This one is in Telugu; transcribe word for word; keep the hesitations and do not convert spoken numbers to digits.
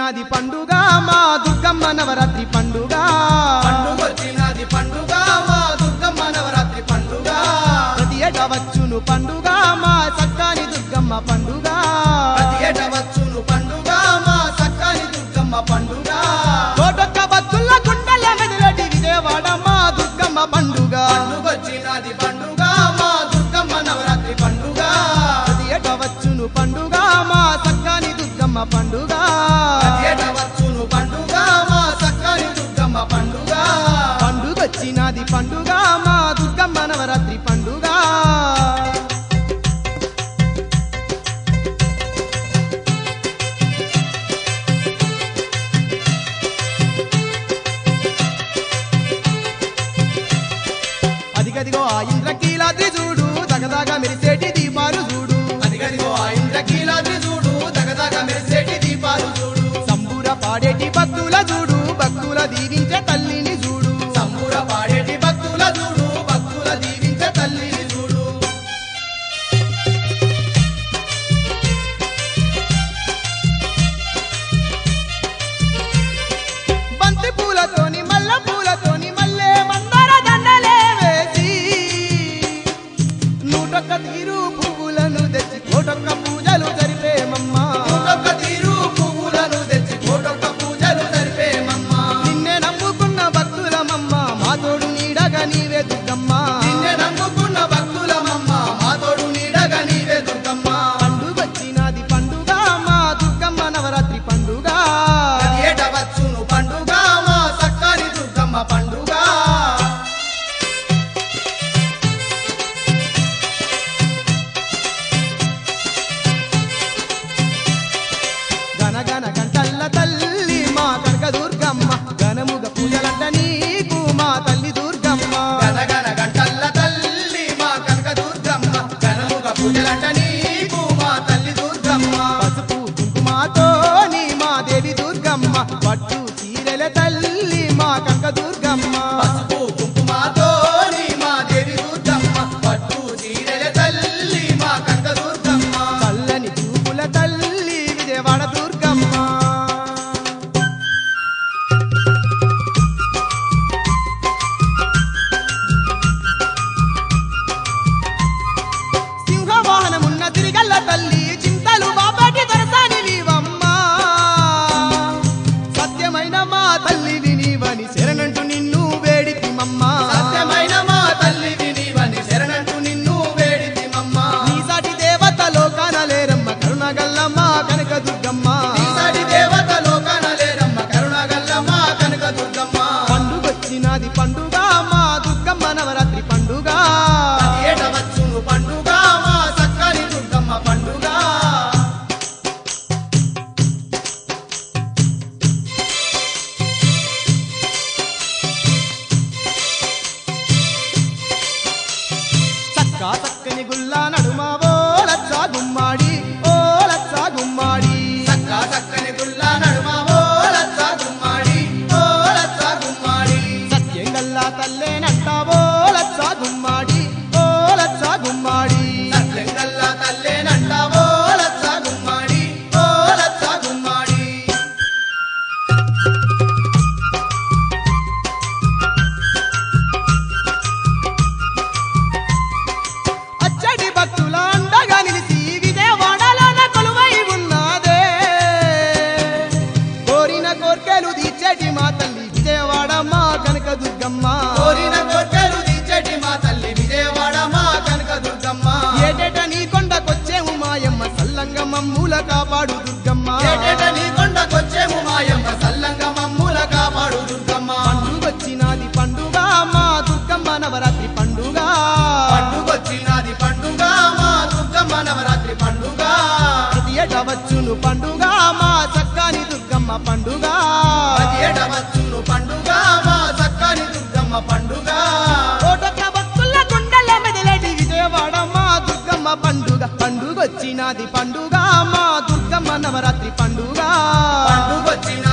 వచ్చినది పండుగ మా దుర్గమ్మ నవరాత్రి పండుగ పండుగొచ్చినది పండుగ మా దుర్గమ్మ నవరాత్రి పండుగ ప్రతి ఏటా వచ్చును పండుగ మా చక్కని దుర్గమ్మ పండుగ ప్రతి ఏటా వచ్చును పండుగ మా చక్కని దుర్గమ్మ పండుగ కోటొక్క భక్తుల గుండెల మెదలటి విజయవాడ మా దుర్గమ్మ పండుగ పండుగొచ్చినది పండుగ మా దుర్గమ్మ నవరాత్రి పండుగ ప్రతి ఏటా వచ్చును పండుగ మా చక్కని దుర్గమ్మ పండుగ ప్రతి ఏటా వచ్చును పండుగ మా చక్కని దుర్గమ్మ పండుగ పండుగొచ్చినది పండుగ మా దుర్గమ్మ నవరాత్రి పండుగ అదిగదిగో ఆ ఇంద్రకీలాద్రి చూడు దగదగ మెరిసేటి దీపాలు చూడు అదిగదిగో ఆ ఇంద్రకీలాద్రి చూడు దగదగ మెరిసేటి దీపాలు చూడు సంబూర పాడేటి భక్తుల చూడు భక్తుల దీవించే తల్లిని చూడు సంబూర పాడేటి భక్తుల చూడు భక్తుల దీవించే తల్లిని చూడు బంతి పూలతోని మల్ల పూలతోని మల్లె మందార దండలే వేసి నూటొక్క తీరు పువ్వులను తెచ్చి కోటొక్క పూజలు జరిపేమమ్మా ఒక్కొక్క తీరు పువ్వులను తెచ్చి కోటొక్క పూజలు జరిపేమమ్మ నిన్నే నమ్ముకున్న భక్తులమమ్మ మా తోడు నీడగా నీవే దుర్గమ్మ నిన్నే నమ్ముకున్న భక్తులమమ్మ మా తోడు నీడగా నీవే దుర్గమ్మ పండుగొచ్చినది పండుగ మా దుర్గమ్మ నవరాత్రి పండుగ ప్రతి ఏటా వచ్చును పండుగ మా చక్కని దుర్గమ్మ పండుగ గనగన గంటల్ల తల్లి మా కనక దుర్గమ్మ గనముగ పూజలంట నీకు మా తల్లి దుర్గమ్మ గనగన గంటల్ల తల్లి మా కనక దుర్గమ్మ గనముగ పూజలంట నీకు మా తల్లి దుర్గమ్మ పసుపు కుంకుమతో నీ మా దేవి దుర్గమ్మ పట్టు చీరెల తల్లి మా కనక దుర్గమ్మ పసుపు కుంకుమతో నీ మా దేవి దుర్గమ్మ పట్టు చీరెల తల్లి మా కనక దుర్గమ్మ చల్లని చూపుల తల్లి విజయవాడ దుర్గమ్మ సింహవాహనమున్న తిరిగల్ల తల్లి చింతలు బాబాటి దొరసాని నీవమ్మ సత్యమైన మా తల్లివి నీవని శరణంటూ నిన్ను వేడితిమమ్మ సత్యమైన మా తల్లివి నీవని శరణంటూ నిన్ను వేడితిమమ్మ నీ సాటి దేవత లోకాన లేరమ్మ కరుణగల్లమ్మ కనక దుర్గమ్మ ఈసారి దేవత లోకాన లేరమ్మ కరుణగల్లమ్మ కనక దుర్గమ్మ పండుగొచ్చినది పండుగ మా దుర్గమ్మ నవరాత్రి పండుగ ప్రతి ఏటా వచ్చును పండుగ మా చక్కని దుర్గమ్మ పండుగ చక్క చక్కని గుల్లా నడుమ ఓ లచ్చ గుమ్మాడి ఓ లచ్చ గుమ్మాడి చక్క చక్కని గుల్ల నడుమ ఓ లచ్చ గుమ్మాడి ఓ లచ్చ గుమ్మాడి సత్యం గల్లా తల్లే నట్టావో లచ్చ గుమ్మాడి ఓ లచ్చ గుమ్మాడి సత్యంగల్ల తల్లేనంట ఓ లచ్చ గుమ్మాడి ఓ లచ్చ గుమ్మాడి అచ్చటి భక్తుల అండగా నిలిచి విజయవాడలోన కొలువై ఉన్నదే కోరిన కోర్కెలు తీర్చేటి మా తల్లి విజయవాడ మా కనక దుర్గమ్మ కోరిన కోర్కెలు తీర్చేటి మా తల్లి విజయవాడ మా కనక దుర్గమ్మ ఏటేట నీ కొండకొచ్చేము మాయమ్మ సల్లంగ మమ్ముల కాపాడు దుర్గమ్మ ఏటేట నీ కొండకొచ్చేము మాయమ్మ సల్లంగ మమ్ముల కాపాడు దుర్గమ్మ పండుగొచ్చినది పండుగ మా దుర్గమ్మ నవరాత్రి పండుగ పండుగొచ్చినది పండుగ మా దుర్గమ్మ నవరాత్రి పండుగ ప్రతి ఏటా వచ్చును పండుగ మా చక్కని దుర్గమ్మ పండుగ ప్రతి ఏటా వచ్చును పండుగ మా చక్కని దుర్గమ్మ పండుగ కోటొక్క భక్తుల గుండెల మెదలటి విజయవాడ మా దుర్గమ్మ పండుగ పండుగొచ్చినది పండుగ మా దుర్గమ్మ నవరాత్రి పండుగ పండుగొచ్చిన